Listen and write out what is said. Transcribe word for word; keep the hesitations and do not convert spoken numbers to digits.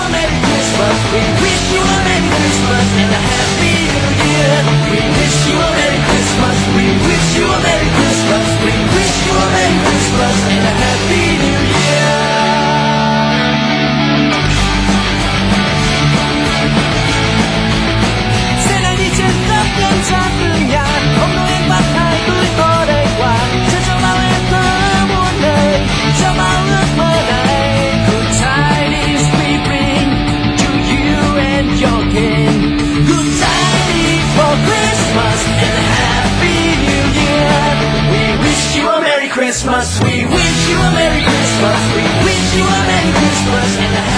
a Merry Christmas. We wish you a Merry Christmas and a Happy New Year. We wish you a Merry Christmas. We wish you a Merry Christmas. We wish you a Merry Christmas and a Happy New Year. Sẽ là đi trên khắp nhân gian từng nhà, ông Noel bắt hai túi to đầy quà, cho cho bao em thơ muôn đời, cho bao ước mơ này. Good tidings we bring to you and your king. Good tidings for Christmas and a Happy New Year. We wish you a Merry Christmas. We wish you a Merry Christmas. We wish you a Merry Christmas and a